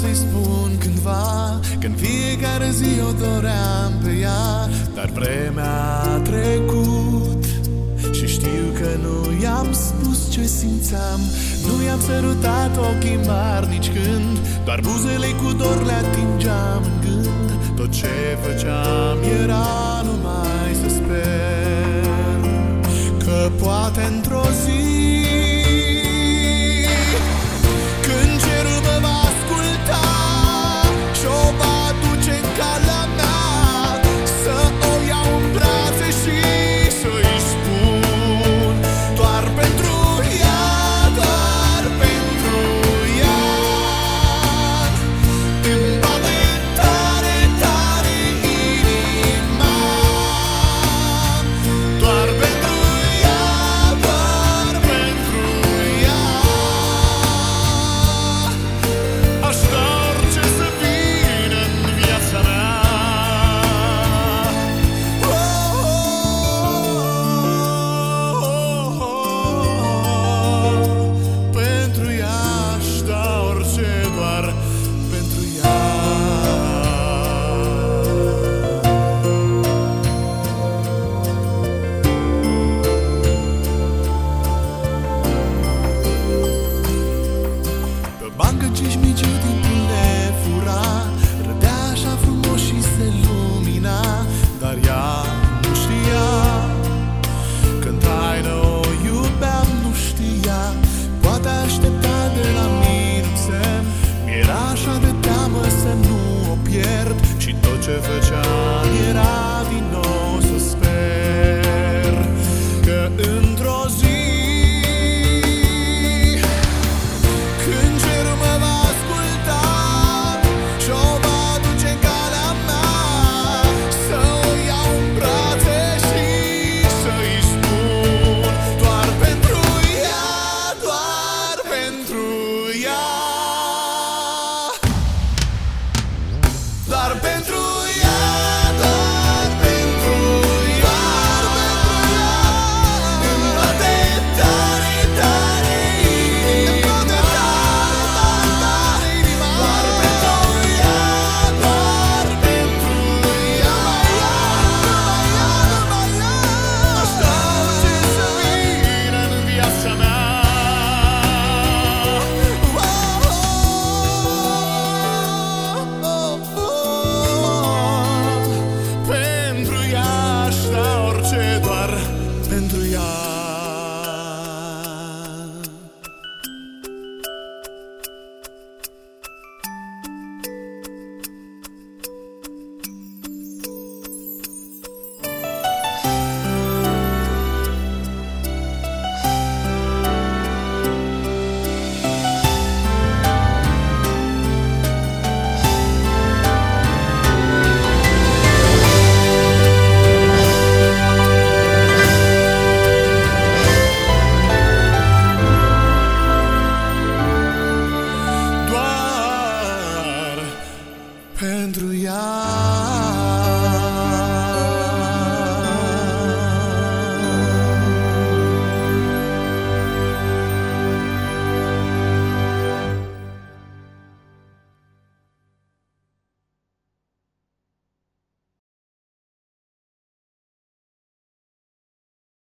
să-i spun cândva, că în fiecare zi o doream pe ea. Dar vremea a trecut și știu că nu i-am spus ce simțeam. Nu i-am sărutat ochii mari nici când, doar buzele cu dor le atingeam în gând. Tot ce făceam era numai să sper că poate într-o zi, când cerul mă va asculta și-o va duce în calea mea, să o iau în brațe și să-i spun doar pentru ea, doar pentru ea. Îmi bate tare, tare inima, doar pentru ea, doar pentru ea. Aș da orice să vină în viața mea. Pentru ea aș da orice, doar pentru ea. Pe bancă cișmiciu timpul ne fura, râdea așa frumos și se lumina. Dar ea nu știa că în taină o iubeam, nu știa. Poate aștepta de la mine un semn, mi-era așa de teamă să nu o pierd. Și tot ce făceam era din nou să sper că într-o zi, când cerul mă va asculta și-o va duce în calea mea, să o iau în brațe și să-i spun doar pentru ea, doar pentru ea. Doar pentru ea, doar pentru ea. Îmi bate tare, tare inima, doar pentru ea, doar pentru ea. Aș da orice să vină în viața mea. Pentru ea aș da orice, doar pentru ea. Doar pentru ea.